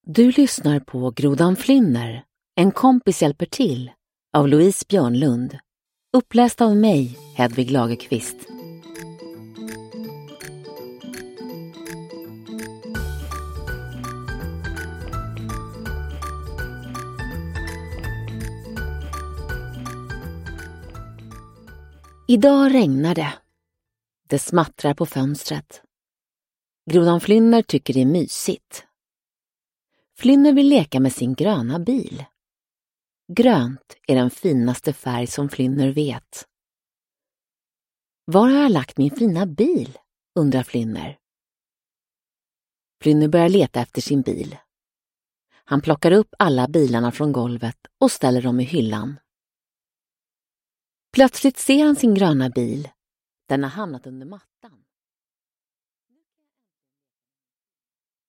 Du lyssnar på Grodan Flinner, en kompis hjälper till, av Louise Björnlund. Uppläst av mig, Hedvig Lagerqvist. Idag regnar det. Det smattrar på fönstret. Grodan Flinner tycker det är mysigt. Flinner vill leka med sin gröna bil. Grönt är den finaste färg som Flinner vet. Var har jag lagt min fina bil? Undrar Flinner. Flinner börjar leta efter sin bil. Han plockar upp alla bilarna från golvet och ställer dem i hyllan. Plötsligt ser han sin gröna bil. Den har hamnat under mattan.